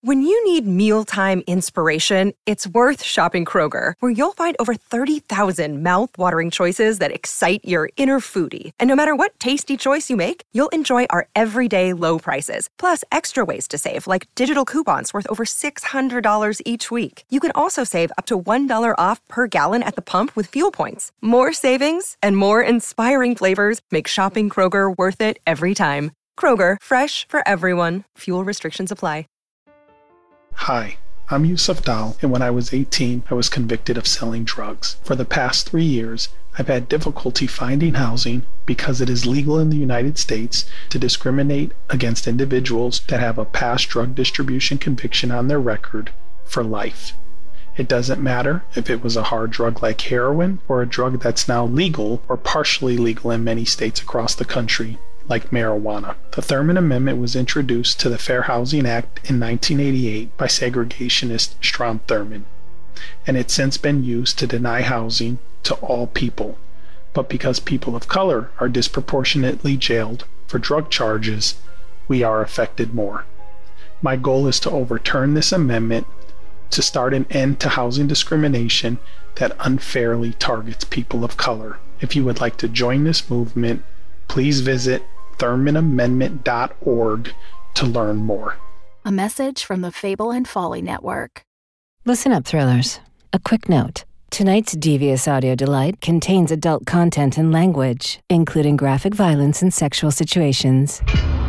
When you need mealtime inspiration, it's worth shopping Kroger, where you'll find over 30,000 mouth-watering choices that excite your inner foodie. And no matter what tasty choice you make, you'll enjoy our everyday low prices, plus extra ways to save, like digital coupons worth over $600 each week. You can also save up to $1 off per gallon at the pump with fuel points. More savings and more inspiring flavors make shopping Kroger worth it every time. Kroger, fresh for everyone. Fuel restrictions apply. Hi, I'm Yusuf Dal, and when I was 18, I was convicted of selling drugs. For the past 3 years, I've had difficulty finding housing because it is legal in the United States to discriminate against individuals that have a past drug distribution conviction on their record for life. It doesn't matter if it was a hard drug like heroin or a drug that's now legal or partially legal in many states across the country, like marijuana. The Thurmond Amendment was introduced to the Fair Housing Act in 1988 by segregationist Strom Thurmond, and it's since been used to deny housing to all people. But because people of color are disproportionately jailed for drug charges, we are affected more. My goal is to overturn this amendment to start an end to housing discrimination that unfairly targets people of color. If you would like to join this movement, please visit ThurmondAmendment.org to learn more. A message from the Fable and Folly Network. Listen up, thrillers. A quick note. Tonight's devious audio delight contains adult content and language, including graphic violence and sexual situations.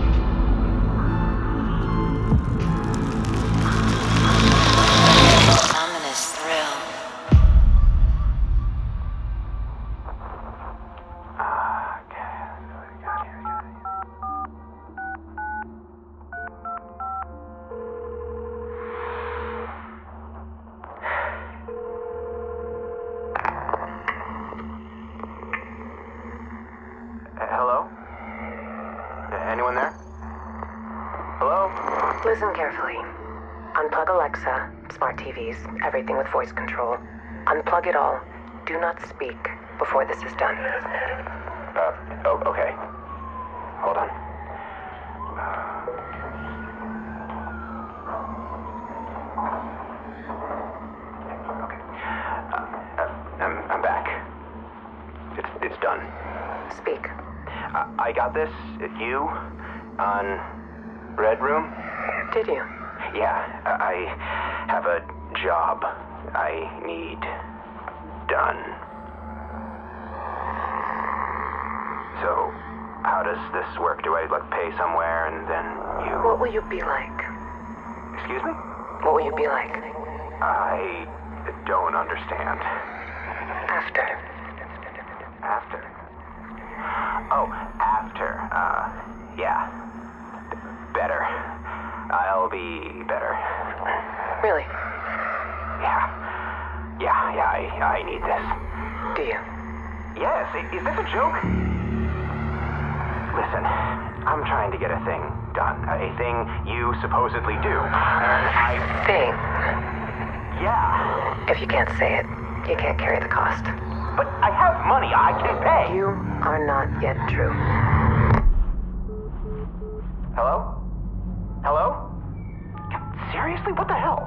Ominous thrill. Hello? Anyone there? Hello? Listen carefully. Unplug Alexa, smart TVs, everything with voice control. Unplug it all. Do not speak before this is done. Okay. Hold on. Okay. I'm back. It's done. Speak. I got this. You on Red Room? Did you? Yeah, I have a job I need done. So, how does this work? Do I, pay somewhere and then you... What will you be like? Excuse me? What will you be like? I don't understand. After. After? Oh, after. Yeah. Better. I'll be better. Really? Yeah, I need this. Do you? Yes, is this a joke? Listen, I'm trying to get a thing done. A thing you supposedly do. And Thing. Yeah. If you can't say it, you can't carry the cost. But I have money, I can pay. You are not yet true. Hello? Hello? Seriously? What the hell?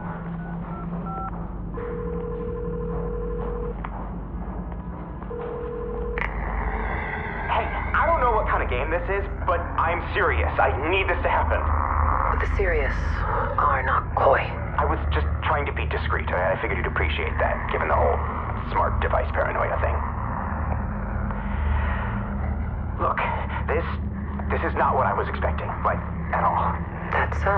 Hey, I don't know what kind of game this is, but I'm serious. I need this to happen. The serious are not coy. I was just trying to be discreet. I figured you'd appreciate that, given the whole smart device paranoia thing. Look, this is not what I was expecting, at all. That's so.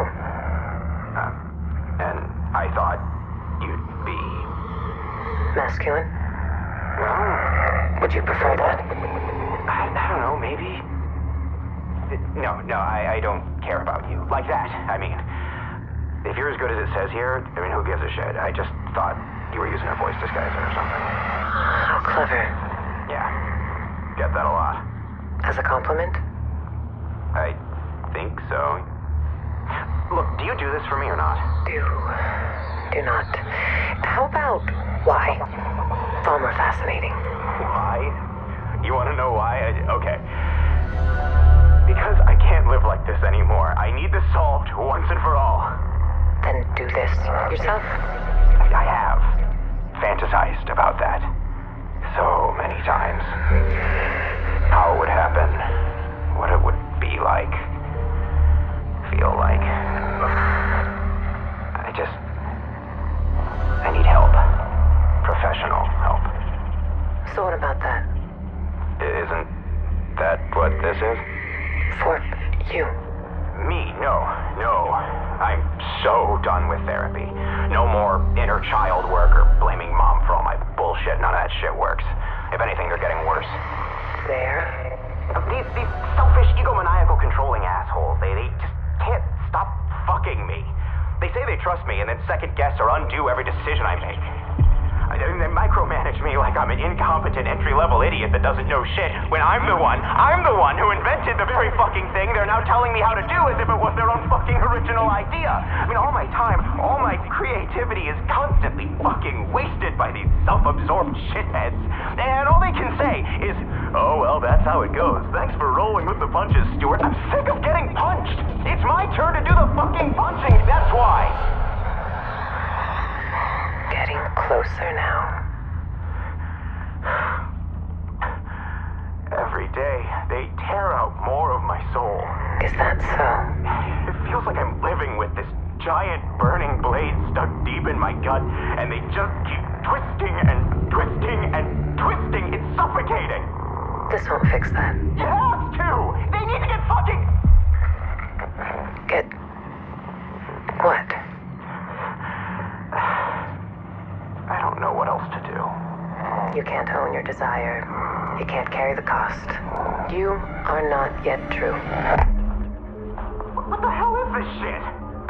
And I thought you'd be... Masculine? Well, Would you prefer that? I don't know, maybe? No, I don't care about you. Like that, I mean. If you're as good as it says here, who gives a shit? I just thought you were using a voice disguiser or something. How clever. Yeah, get that a lot. As a compliment? I think so. Look, do you do this for me or not? Do not. How about why? Far more fascinating. Why? You want to know why? Okay. Because I can't live like this anymore. I need this solved once and for all. Then this yourself? I have fantasized about that so many times. How it would happen, what it would be like, feel like. I need help. Professional help. So what about that? Isn't that what this is? For you. Me? No. I'm so done with therapy. No more inner child work or blaming mom for all my bullshit. None of that shit works. If anything, they're getting worse. There? These selfish, egomaniacal, controlling assholes, they just can't stop fucking me. They say they trust me and then second guess or undo every decision I make. They micromanage me like I'm an incompetent entry-level idiot that doesn't know shit, when I'm the one who invented the very fucking thing they're now telling me how to do as if it was their own fucking original idea. I mean, all my time, all my creativity is constantly fucking wasted by these self-absorbed shitheads. And all they can say is, oh, well, that's how it goes. Thanks for rolling with the punches, Stuart. I'm sick of getting punched. It's my turn to do the fucking punching, that's why. Getting closer now. Every day, they tear out more of my soul. Is that so? It feels like I'm living with this giant burning blade stuck deep in my gut, and they just keep twisting and twisting and twisting. It's suffocating. This won't fix that. It has to! They need to get fucking... Get... what? I don't know what else to do. You can't own your desire. You can't carry the cost. You are not yet true. What the hell is this shit?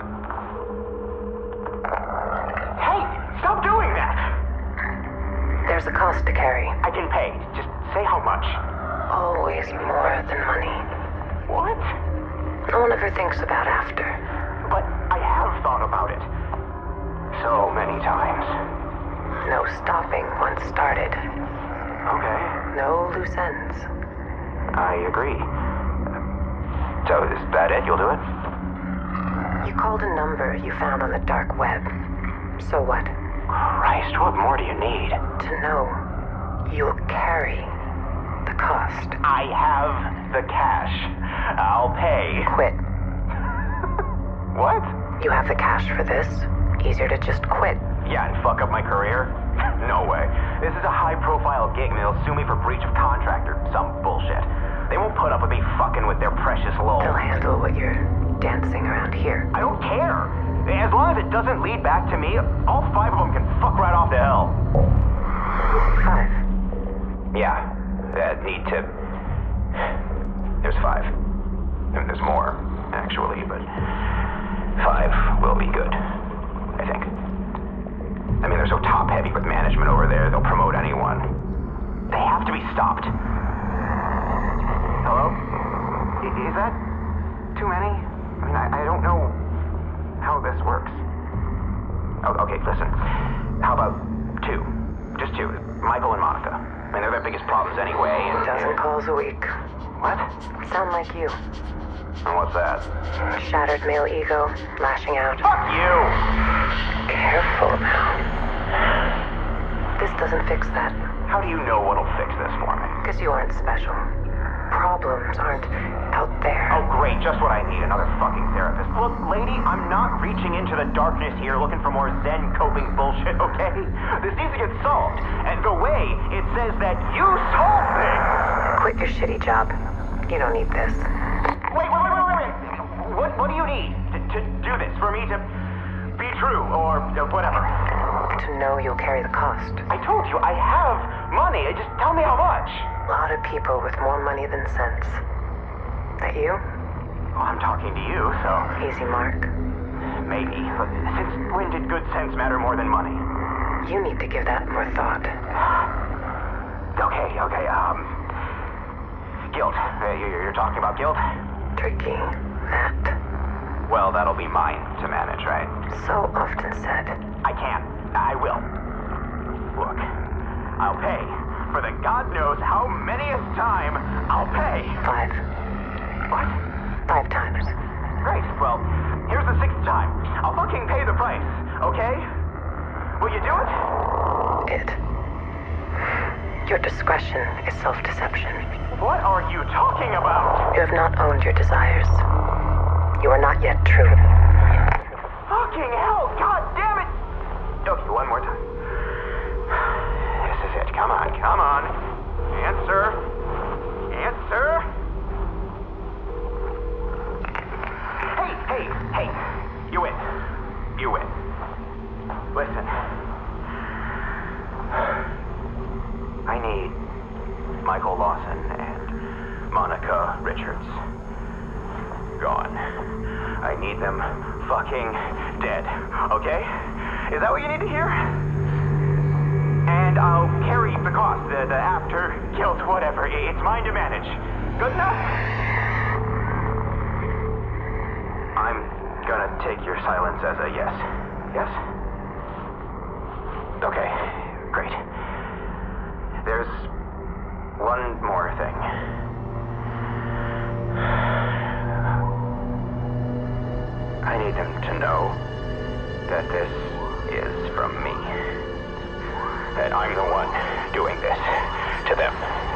Hey, stop doing that! There's a cost to carry. I can pay. Just say how much. Always more than money. What? No one ever thinks about after. But I have thought about it. So many times. No stopping once started. Okay. No loose ends. I agree. So is that it? You'll do it? You called a number you found on the dark web. So what? Christ, what more do you need? To know you'll carry the cost. I have the cash. I'll pay. Quit. What? You have the cash for this. Easier to just quit. Yeah, and fuck up my career? No way. This is a high-profile gig, and they'll sue me for breach of contract or some bullshit. They won't put up with me fucking with their precious lol. They'll handle what you're dancing around here. I don't care. As long as it doesn't lead back to me, all 5 of them can fuck right off to hell. 5? Yeah, need to... There's 5. And there's more, actually, but 5 will be good, I think. I mean, they're so top-heavy with management over there, they'll promote anyone. They have to be stopped. Hello? Is that too many? I mean, I don't know how this works. Oh, okay, listen. How about 2? Just 2. Michael and Monica. I mean, they're their biggest problems anyway, and... Dozen calls a week. What? Sound like you. And what's that? Shattered male ego, lashing out. Fuck you! Careful now. This doesn't fix that. How do you know what'll fix this for me? Because you aren't special. Problems aren't out there. Oh, great. Just what I need. Another fucking therapist. Look, lady, I'm not reaching into the darkness here looking for more Zen coping bullshit, okay? This needs to get solved. And the way it says that you solve things... Quit your shitty job. You don't need this. Wait. What do you need to do this? For me to be true or whatever? To know you'll carry the cost. I told you, I have money. Just tell me how much. A lot of people with more money than sense. That you? Well, I'm talking to you, so... Easy mark. Maybe, but since when did good sense matter more than money? You need to give that more thought. Okay. Guilt. You're talking about guilt? Tricky. That. Well, that'll be mine to manage, right? So often said. I can. I will. Look, I'll pay. For the God knows how manyest time, I'll pay. 5. What? 5 times. Great. Well, here's the 6th time. I'll fucking fucking pay the price, okay? Will you do it? Your discretion is self-deception. What are you talking about? You have not owned your desires. You are not yet true. Fucking hell, god damn it! Okay, one more time. This is it, come on. Answer. Hey, you win. Listen. I need Michael Lawson and Monica Richards gone. I need them fucking dead, okay? Is that what you need to hear? And I'll carry the cost, the after guilt, whatever. It's mine to manage. Good enough? I'm gonna take your silence as a yes. Yes? Okay, great. There's one more thing. I need them to know that this is from me. That I'm the one doing this to them.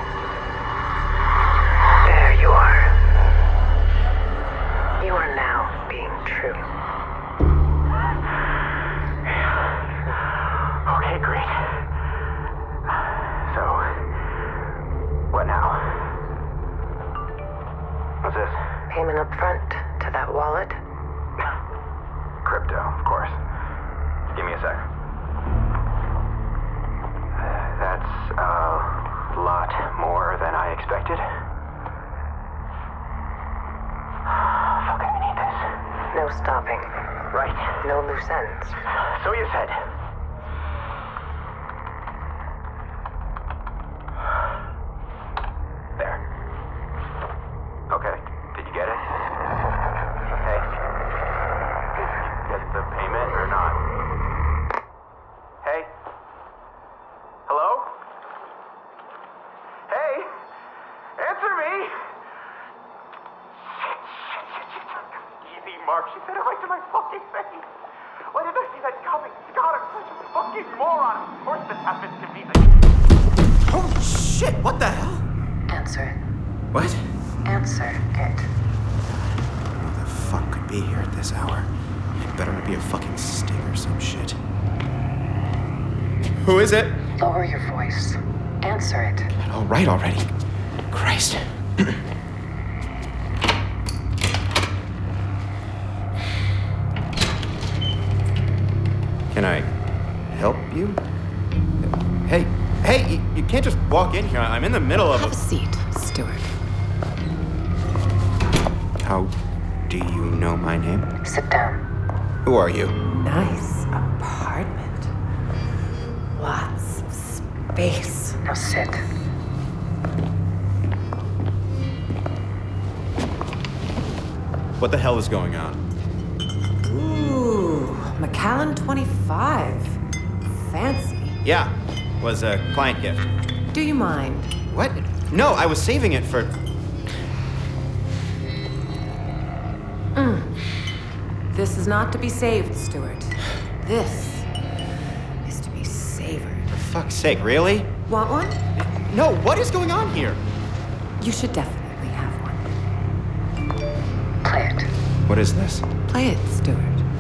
There you are. You are now being true. Okay, great. So, what now? What's this? Payment up front to that wallet. Crypto, of course. Give me a sec. That's a lot more than I expected. Fuck, I need this. No stopping. Right. No loose ends. So you said. There. Okay. Did you get it? Hey. Did you get the payment or not? Hey? Hello? Hey? Answer me! Shit. Easy, Mark. She said it right to my fucking face. Why did I see that coming? God, I'm such a fucking moron. Of course this happens to me. Holy shit, what the hell? Answer it. What? Answer it. Who the fuck could be here at this hour? It better not be a fucking sting or some shit. Who is it? Lower your voice. Answer it. All right already. Christ. Can I help you? Hey, you can't just walk in here. I'm in the middle of Have a seat, Stuart. How do you know my name? Sit down. Who are you? Nice apartment. Lots of space. Now sit. What the hell is going on? Ooh, Macallan 25. Fancy. Yeah, was a client gift. Do you mind? What? No, I was saving it for... This is not to be saved, Stuart. This is to be savored. For fuck's sake, really? Want one? No, what is going on here? You should definitely have one. Play it. What is this? Play it, Stuart.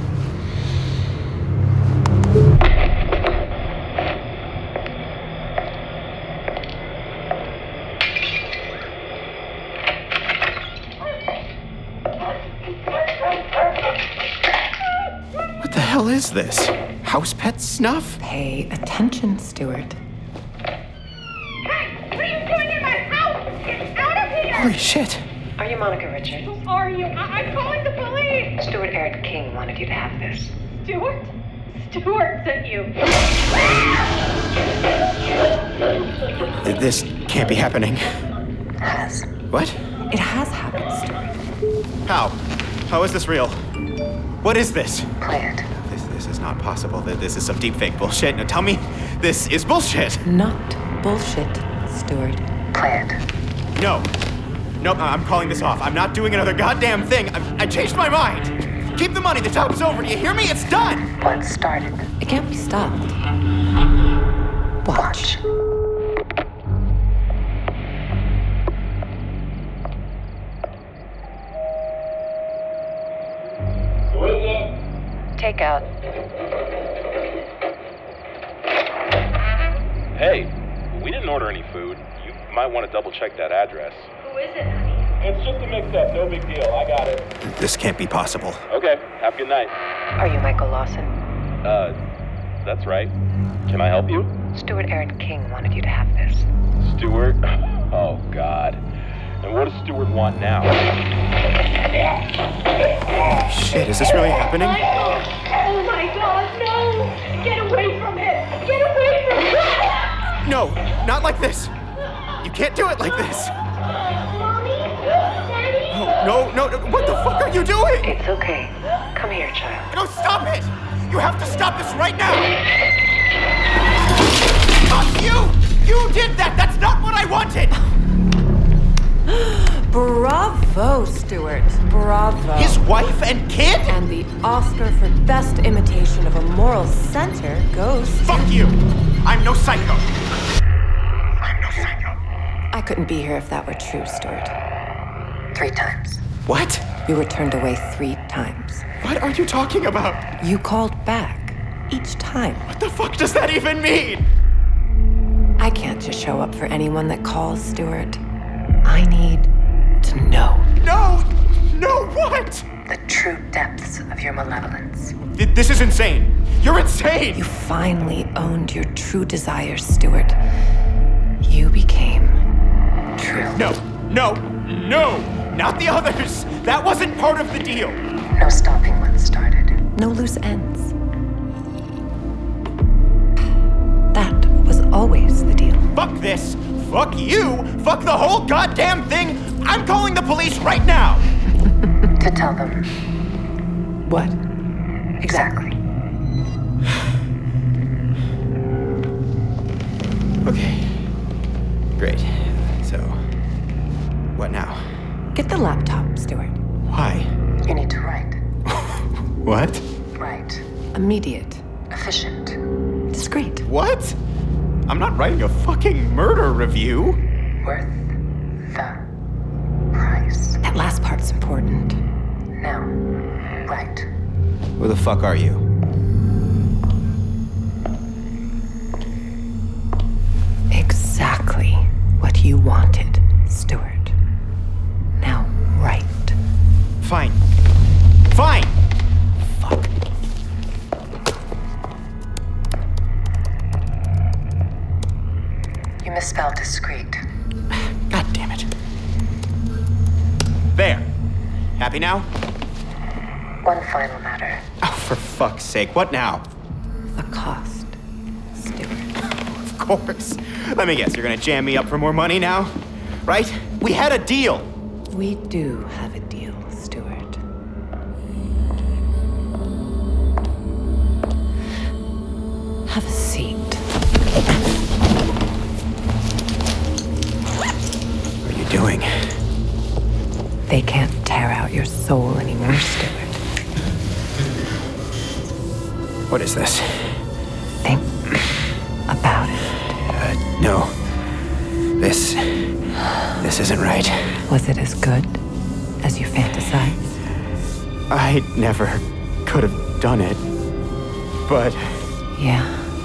What the hell is this? House pet snuff? Pay attention, Stuart. Hey, what are you doing in my house? Get out of here! Holy shit. Are you Monica Richards? Who are you? I'm calling the police! Stuart Eric King wanted you to have this. Stuart? Stuart sent you. This can't be happening. Has. What? It has happened, Stuart. How? How is this real? What is this? Play it. This is not possible. This is some deepfake bullshit. Now tell me this is bullshit. Not bullshit, Stuart. Play it. No. Nope, I'm calling this off. I'm not doing another goddamn thing. I changed my mind. Keep the money. The job's over. Do you hear me? It's done. Once started, It can't be stopped. Watch. takeout. Hey, we didn't order any food. You might want to double check that address. Who is it, honey? It's just a mix-up, no big deal. I got it. This can't be possible. Okay, have a good night. Are you Michael Lawson? That's right. Can I help you? Stuart Aaron King wanted you to have this. Stuart? Oh, God. And what does Stuart want now? Shit, is this really happening? Michael! Oh my God, no! Get away from him! Get away from him! No, not like this. You can't do it like this. Mommy? Daddy? No, what the fuck are you doing? It's okay. Come here, child. No, stop it! You have to stop this right now! Fuck you! You did that! That's not what I wanted! Bravo, Stuart. Bravo. His wife and kid? And the Oscar for Best Imitation of a Moral Center goes to... Fuck you! I'm no psycho. I'm no psycho. I couldn't be here if that were true, Stuart. 3 times. What? You were turned away 3 times. What are you talking about? You called back. Each time. What the fuck does that even mean? I can't just show up for anyone that calls, Stuart. I need to know. No, what? The true depths of your malevolence. This is insane. You're insane. You finally owned your true desires, Stuart. You became true. No, not the others. That wasn't part of the deal. No stopping once started. No loose ends. That was always the deal. Fuck this. Fuck you. Fuck the whole goddamn thing. I'm calling the police right now. To tell them What? exactly. Okay. Great. So, what now? Get the laptop, Stuart. Why? You need to write. What? Write. Immediate. Efficient. Discreet. What? I'm not writing a fucking murder review. Worth the price. That last part's important. Now, write. Who the fuck are you? Exactly what you wanted, Stuart. Now write. Fine. Fuck. You misspelled discreet. God damn it. There. Happy now? One final matter. Oh, for fuck's sake. What now? The cost, Stuart. Of course. Let me guess, you're gonna jam me up for more money now? Right? We had a deal. We do have a deal, Stuart. Have a seat. What are you doing? They can't tear out your soul anymore, Stuart. What is this? Think about it. No. This isn't right. Was it as good as you fantasized? I never could have done it. But Yeah.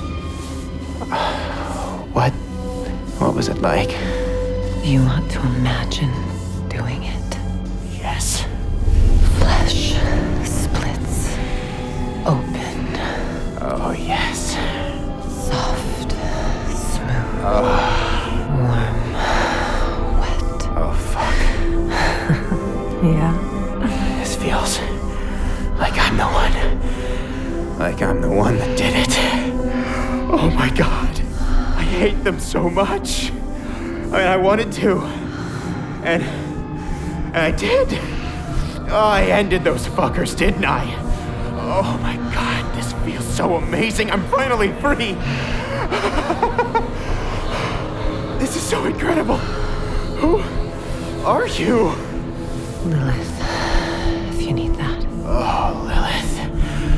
what was it like? You want to imagine doing it? Yes. Flesh splits open. Oh, yes. Soft, smooth, warm, wet. Oh, fuck. Yeah. This feels like I'm the one. Like I'm the one that did it. Oh my God. I hate them so much. I wanted to. And I did. Oh, I ended those fuckers, didn't I? Oh my God, this feels so amazing. I'm finally free. This is so incredible. Who are you? Lilith, if you need that. Oh,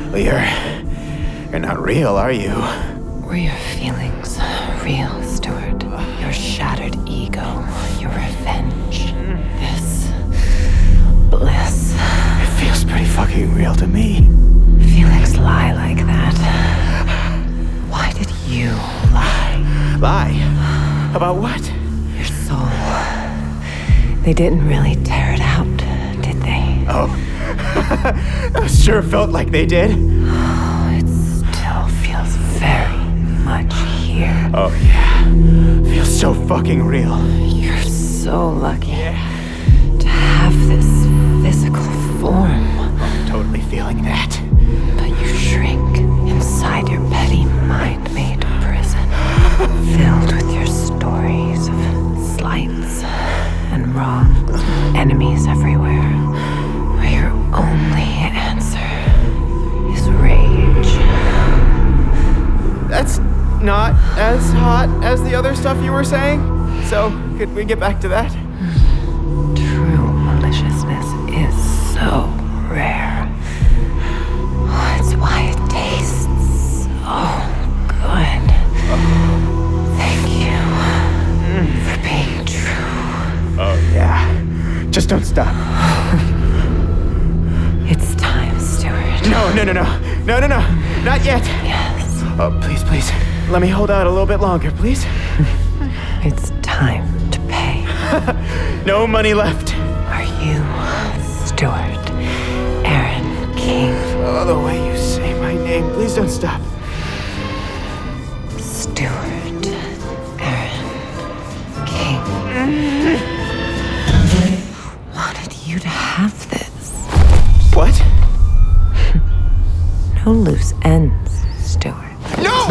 You're not real, are you? Were your feelings real, Stuart? Your shattered ego, your revenge, this bliss. It feels pretty fucking real to me. Feelings lie like that. Why did you lie? Lie? About what? Your soul. They didn't really tear it out, did they? Oh. It sure felt like they did. Oh, it still feels very much here. Oh, yeah. Feels so fucking real. You're so lucky to have this physical form. I'm totally feeling that. But you shrink inside your petty mind-made prison, filled with your stories of slights and wrongs, enemies everywhere, where your only answer is rage. That's not as hot as the other stuff you were saying. So, could we get back to that? True maliciousness is so rare. That's why it tastes so good. Thank you for being true. Oh, yeah. Just don't stop. It's time, Stuart. No. Not yet. Yes. Oh, please. Let me hold out a little bit longer, please. It's time to pay. No money left. Are you Stuart Aaron King? Oh, the way you say my name. Please don't stop. Stuart Aaron King. Wanted you to have this. What? No loose ends, Stuart. No!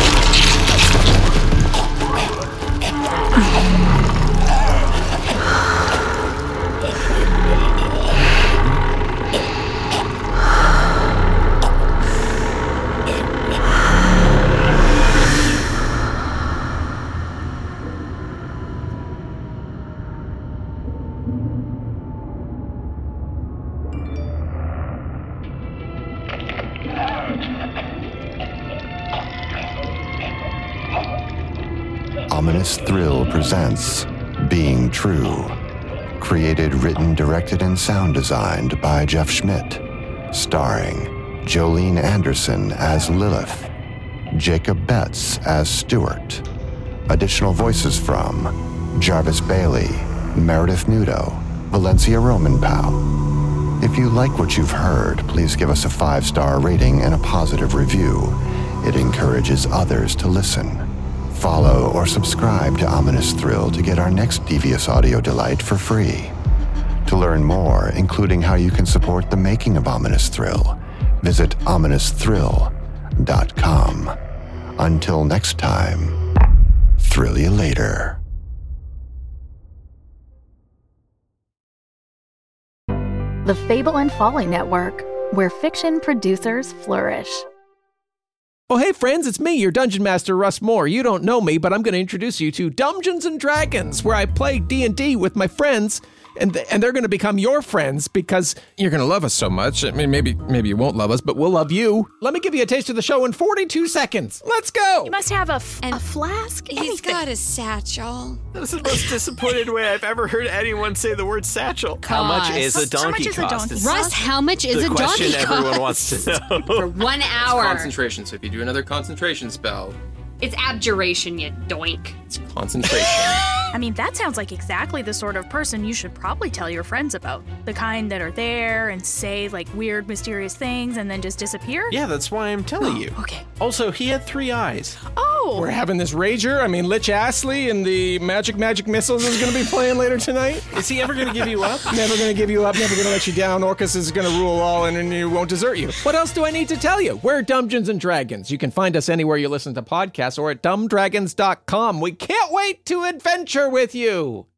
Ominous Thrill presents Being True. Created, written, directed, and sound designed by Jeff Schmidt. Starring Jolene Anderson as Lilith. Jacob Betts as Stuart. Additional voices from Jarvis Bailey, Meredith Nudo, Valencia Romanpow. If you like what you've heard, please give us a 5-star rating and a positive review. It encourages others to listen. Follow or subscribe to Ominous Thrill to get our next devious audio delight for free. To learn more, including how you can support the making of Ominous Thrill, visit ominousthrill.com. Until next time, thrill you later. The Fable and Folly Network, where fiction producers flourish. Oh, hey friends, it's me, your Dungeon Master, Russ Moore. You don't know me, but I'm going to introduce you to Dungeons & Dragons, where I play D&D with my friends, and they're going to become your friends because you're going to love us so much. I mean, maybe you won't love us, but we'll love you. Let me give you a taste of the show in 42 seconds. Let's go! You must have a flask? He's got a satchel. That's the most disappointed way I've ever heard anyone say the word satchel. Cost. How much is a donkey cost? Russ, how much is a donkey cost? The question everyone wants to know. For 1 hour. It's concentration, so if you do another concentration spell... It's abjuration, you doink. It's concentration. I mean, that sounds like exactly the sort of person you should probably tell your friends about. The kind that are there and say, like, weird, mysterious things and then just disappear? Yeah, that's why I'm telling you. Okay. Also, he had 3 eyes. Oh! We're having this rager. I mean, Lich Astley and the Magic Missiles is going to be playing later tonight. Is he ever going to give you up? Never going to give you up, never going to let you down. Orcus is going to rule all and he won't desert you. What else do I need to tell you? We're Dungeons & Dragons. You can find us anywhere you listen to podcasts or at dumbdragons.com. We can't wait to adventure with you.